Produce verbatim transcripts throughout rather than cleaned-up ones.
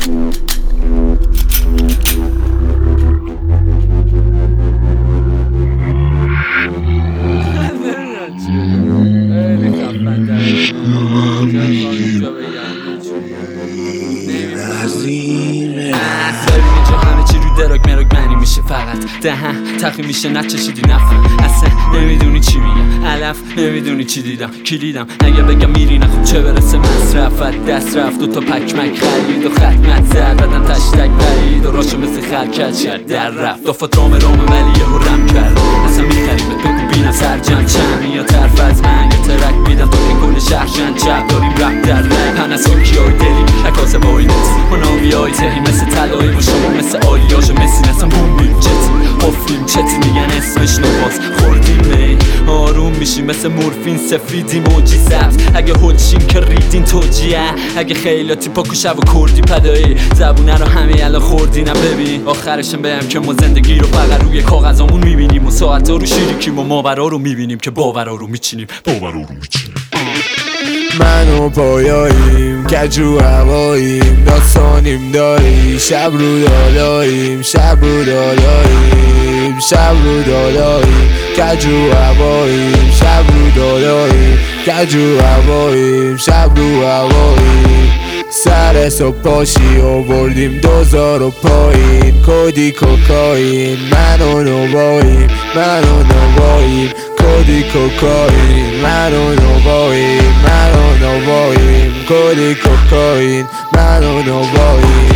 فقط دهن تقی میشه نچشیدی نفهم اصلا نمیدونی چی میگم علف نمیدونی چی دیدم کلیدم اگه بگم میری نخوب چه برسه مصرفت دست رفت دوتا پکمک خرید و ختمت زد بدن تشتک برید و راشو مثل خرکت شد در رفت دافت رام رام ولی یه رم کرد اصلا میخریمت بگو بینم سرجم چند یا طرف از من یه ترک میدم تا که کل شهرشن چپ داریم رپ در رپ پنساکی های دلی اکاسه بای نتسی مناوی های تهی مثل تلایی و شما مثل آلیاژ مسی نسم بومیم چتی قفلیم چتی میگن اسمش نواز خوردیم می آروم میشیم مثل مورفین سفیدی موجی سبز اگه هلچین که ریدین توجیه اگه خیلاتی پاکو شب و کردی پدایی زبونه رو همه الان خوردی نه ببین آخرشم بهم که ما زندگی رو فقط روی کاغذامون میبینیم و ساعتا رو شیریکیم و ماورا رو میبینیم که باورا رو میچینیم باورا رو میچینیم من و پایاییم کجو هواییم داستانیم داری شب رو دالاییم شب رو دالاییم شب رو دالاییم کجو هواییم شب رو دالاییم کجو هواییم شب رو هواییم سر صبح پاشی آوردیم دوزار و پایین کودی کوکاین من و نواییم من و نواییم کودی کوکاین من و نواییم من و نواییم کودی کوکاین من و نواییم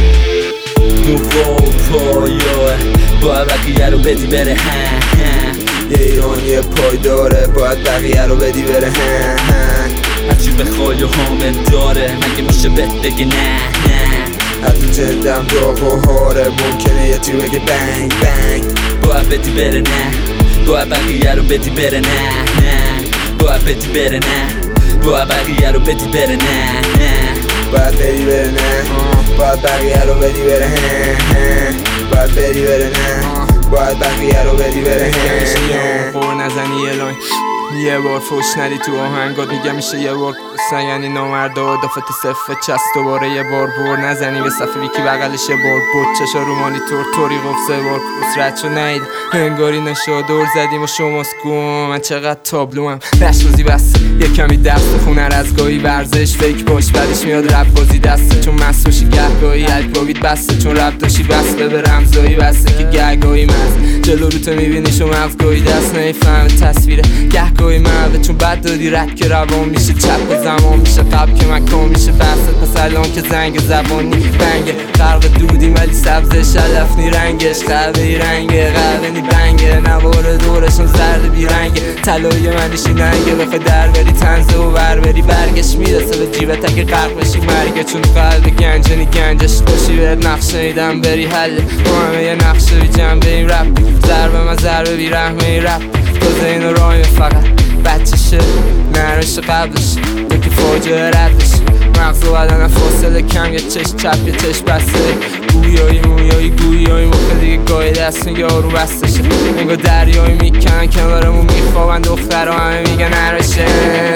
نواییم باید بقیه رو بدی بره ایران یه پای داره باید بقیه رو بدی بره هرچی بخوای و حامد داره مگه میشه بهت بگه نه نه حتی جلدم داغ و هاره ممکنه یه تیر بگه بنگ بنگ باید بدی بره نه باید بقیه رو بدی بره نه نه باید بدی بره نه باید بقیه رو بدی بره نه نه باید بدی بره نه باید بقیه رو بدی بره باید بدی بره نه باید بقیه رو بدی بره خور نزنی یه لاین یه بار فوش ندی تو آهنگات میگم میشه یه بار کسن یعنی نامرده و دافت صفه چست دوباره یه بار بور نزنی به صفحه ویکی بغلش یه بار بود چشا رو مانیتور توری گفت سه بار کس رد شو نید انگاری نشا دور زدیم و شماست گم من چقدر تابلو هم نشوزی بس یه کمی دست خونه از گاهی ورزش فیک باش بعدش میاد رب بازی دسته چون مست باشی گهگاهی الپاویت بسته چون رب داشی بسته به رمزایی بسته که گهگاهی مز جلو رو تو میبینی شو مغزگاهی دست نمیفهم تصویره گهگاهی مهده چون بد دادی رد که روان میشه چپ زمان میشه قبل که مکان میشه بحثت پس الان که زنگ زبانی بنگه غرق دودیم ولی سبز شلف نی رنگش قهوه ای رنگه قهوه نی بنگه نوار دورشون زرد بیرنگه طلایی منشی ننگه بخوای در بری تنزه و بر بری برگش میرسه به جیبت اگه غرق بشی مرگه چون قلب گنجه نی گنجش باشی بهت نقشه ایدم بری حل با همه یه نقشه بی جنبه این رپ ضربه من ضربه بی رحمه این رپ تازه اینو رایم فقط بچشه نرش قبلش یکی فاجعه ردش مغز و بدن فاصله کم یه چشم چپ یه چشم بسته گویایی مویایی گویایی مخه دیگه گاهی دست میگه آروم بستشه انگاه دریایی میکنن کنارمون میخوابن دختر همه میگن نرشه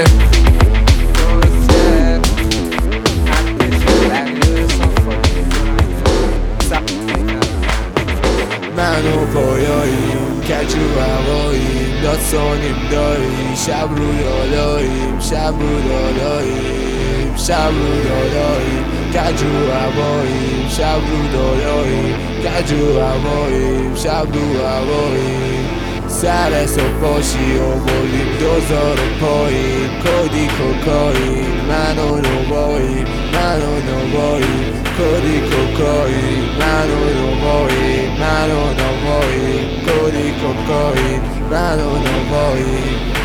من و پایاییم کجو هواییم داستانیم داری شب رو دالاییم شب رو دالاییم شب رو دالاییم کجو هواییم شب رو دالاییم کجو هواییم شب رو هواییم سر صبح پاشی آوردیم دوزار و پایین کودی کوکاین من و نواییم من و نواییم کودی کوکاین من و نواییم من و نواییم کودی کوکاین من و نواییم